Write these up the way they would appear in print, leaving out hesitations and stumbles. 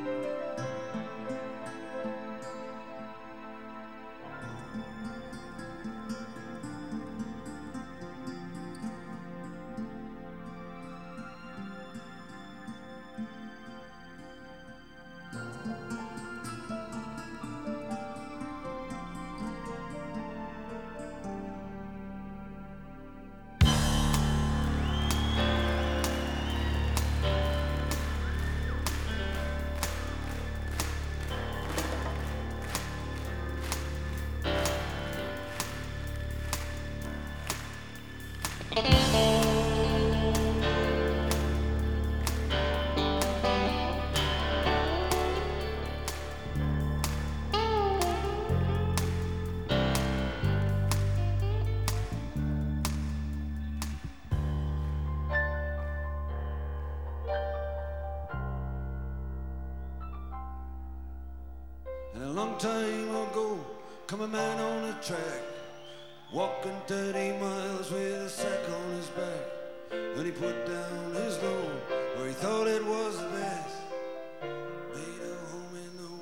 And a long time ago, come a man on a track, walking 30 miles with a sack on his back. And he put down his load where he thought it was the best, made a home in the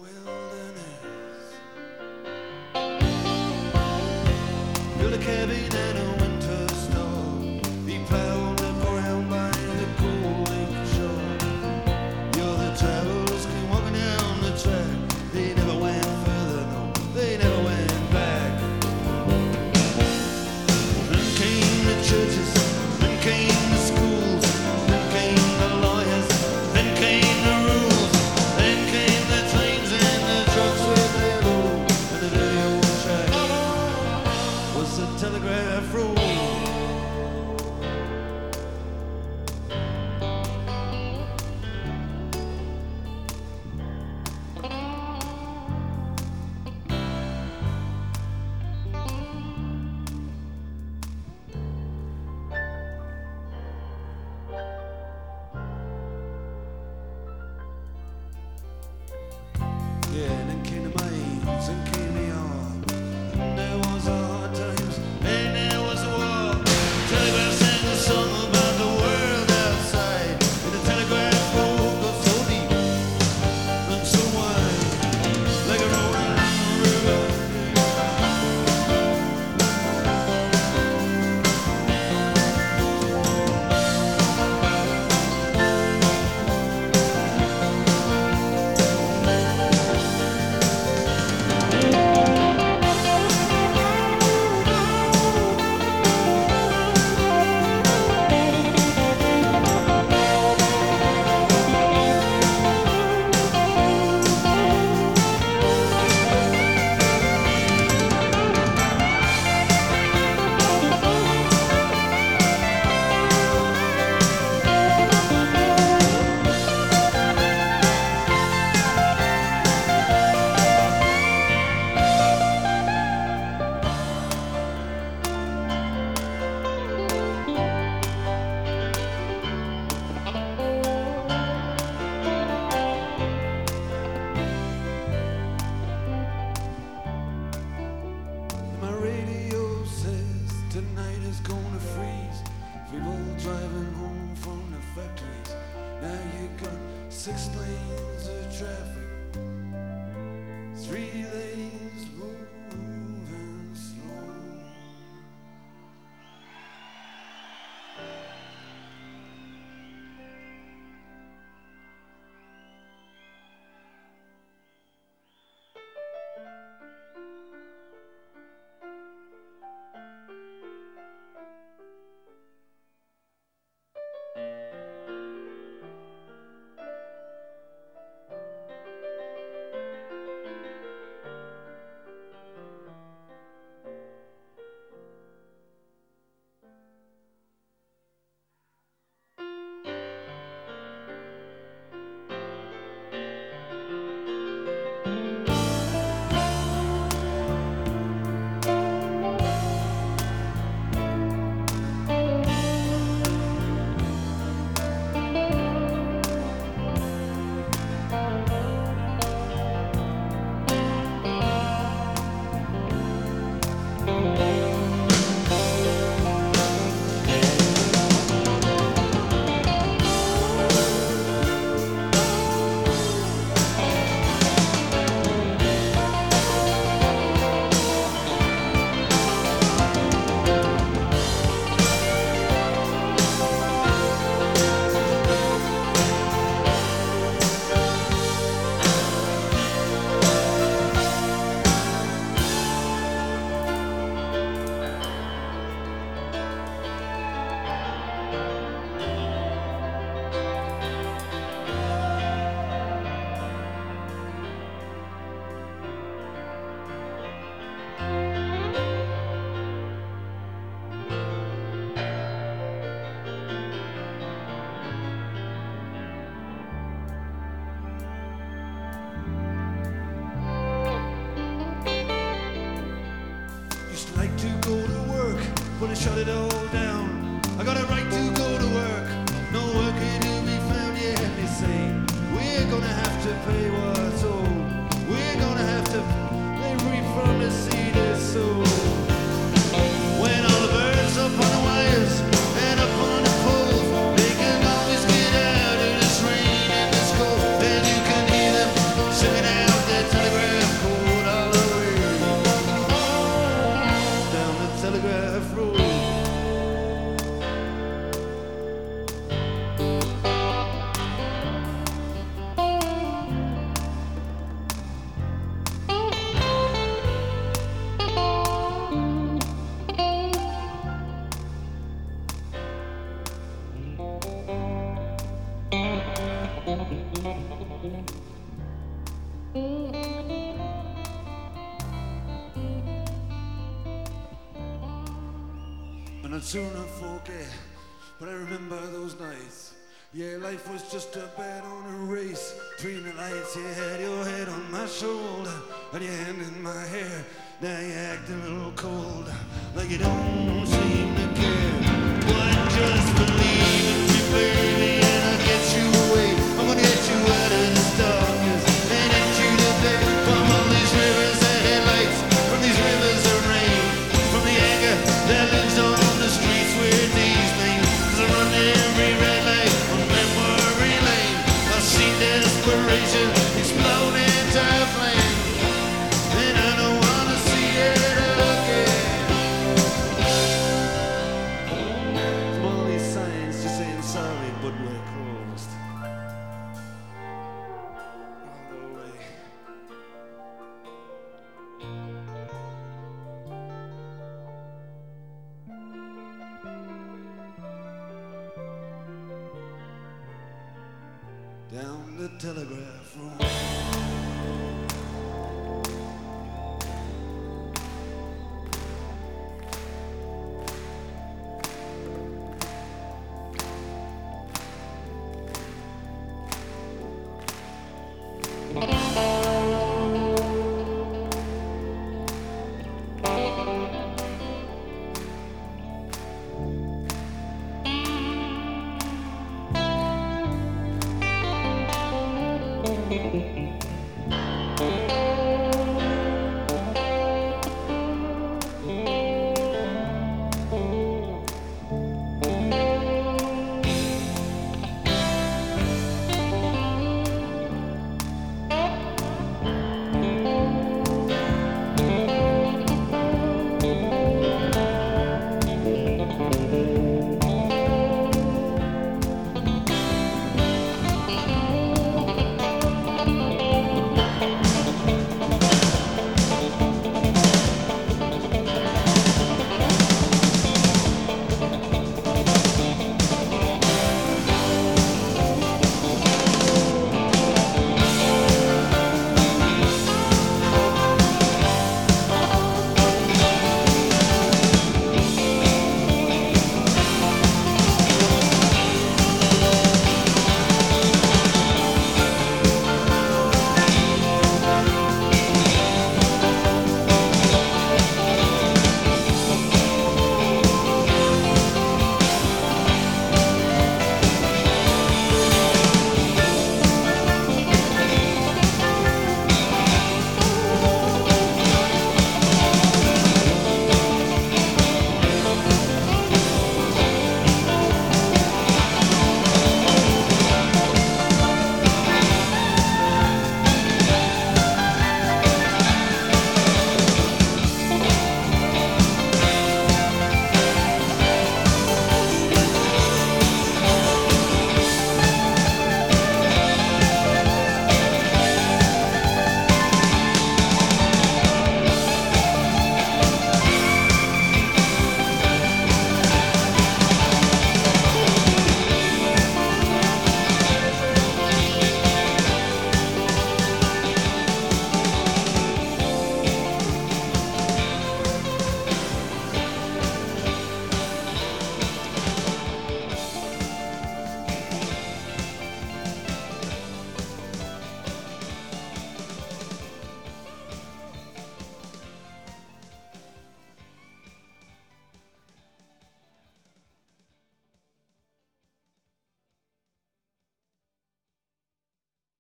wilderness. Built a cabin and a winter store. He plowed the ground by the cold lake shore. The other travelers came walking down the track. They never went further, no, they never went back. Then came the churches, then came the schools, then came the lawyers, then came the rules, then came the trains and the trucks with their load. And the dirty old track was the telegraph road. Yeah, and then came the mines, and came the yard. And there was hard times, and there was a war. Telegraph sang a song about the world outside. And the telegraph road got so deep and so wide, like a rolling river. My radio says tonight is gonna freeze. People driving home from the factories. Now you got 6 lanes of traffic, 3 lanes moving slow. gonna shut it all down. I got a right to go to work, no work here to be found. Yeah, they say we're gonna have to pay what's owed. We're gonna have to read from the sea their soul. When all the birds up on the wires and up on the poles, they can always get out of this rain and this cold, and you can hear them singing out their telegraph code all the way down the telegraph road. I'm not sure enough forget, but I remember those nights. Yeah, life was just a bet on a race. Between the lights, you had your head on my shoulder and your hand in my hair. Now you act a little cold, like you don't seem to care. Why just believe in me, baby, and I'll get you away. I'm gonna get you out of this darkness and into the day. From all these rivers and headlights, from these rivers of rain, from the anger that lives on the streets with these names. 'Cause I run every red light on memory lane. I've seen desperation explode into flame, and I don't wanna see it again. From all these signs just saying sorry, but we're closed all the way. Down the telegraph road.